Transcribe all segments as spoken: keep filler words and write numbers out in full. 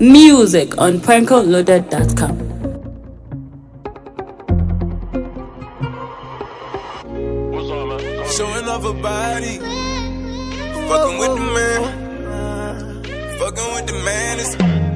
Music on prankle loaded dot com. Showing off her body, fucking with the man, fucking with the man. It's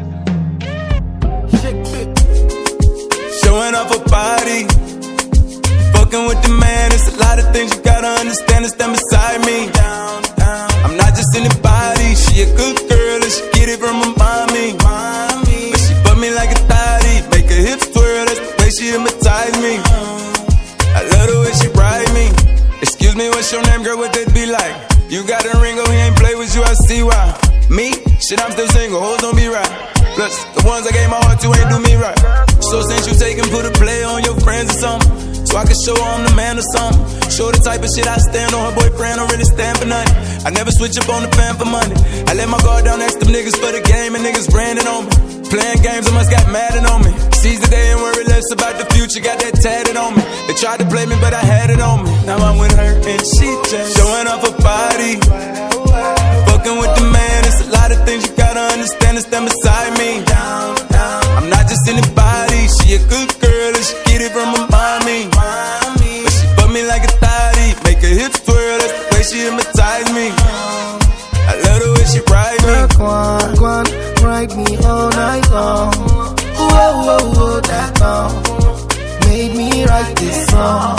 showing off her body, fucking with the man. It's a lot of things you gotta understand and stand beside me. I'm not just anybody, she a good girl and she get it from her mommy. But she put me like a thotty, make her hips twirl, that's the way she hypnotize me. I love the way she ride me. Excuse me, what's your name, girl, what that be like? You got a ring, oh, he ain't play with you, I see why. Me? Shit, I'm still single, hoes don't be right. Plus, the ones I gave my heart to ain't do me right. So since you take and put a play on your friends or something, so I can show her I'm the man or something. Show the type of shit I stand on, her boyfriend don't really stand for nothing. I never switch up on the fan for money. I let my guard down next to them niggas for the game and niggas branding on me. Playing games, I must got mad on me. Seize the day and worry less about the future, got that tatted on me. They tried to play me, but I had it on me. Now I'm with her and she just showing off her body, fucking with the man. It's a lot of things you gotta understand and stand beside me. I'm not just anybody, she a good girl and she get it from her mommy. But she put me like a thotty, make her hips twirl, that's the way she hypnotize me. I love the way she ride me. Go on, go on, ride me all night long. Whoa, whoa, whoa, that song made me write this song.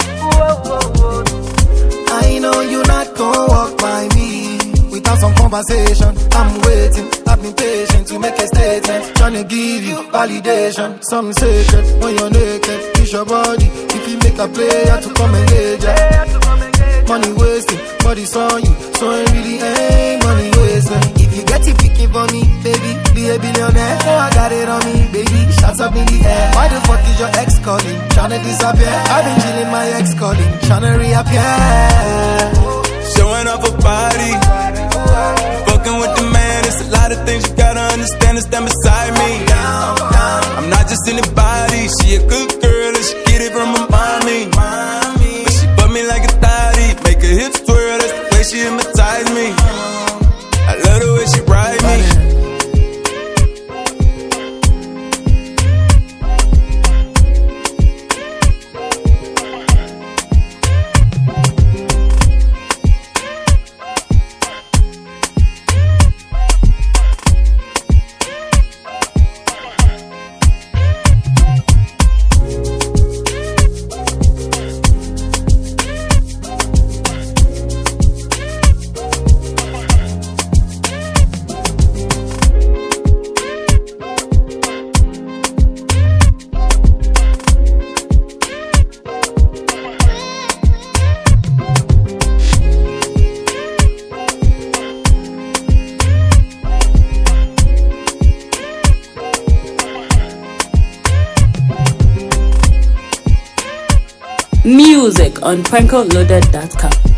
I know you're not gonna walk by me without some conversation. I'm waiting, I've been patient to make a statement. Tryna give you validation, something sacred when you're naked. Push your body, if you make a player to come engage ya. Money wasting, body's on you, so it really ain't money wasting. If you get it picking for me, baby, be a billionaire. Oh, I got it on me, baby, shots up in the air. Why the fuck is your ex calling, tryna disappear? I've been chilling, my ex calling, tryna reappear. Showing off her body, fucking with the man. It's a lot of things you gotta understand and stand beside me. I'm not just anybody, she a good girl and she get it from her mommy. But she put me like a thotty, make her hips twirl, that's the way she hypnotize me. I love the way she ride me. Music on prankle loaded dot com.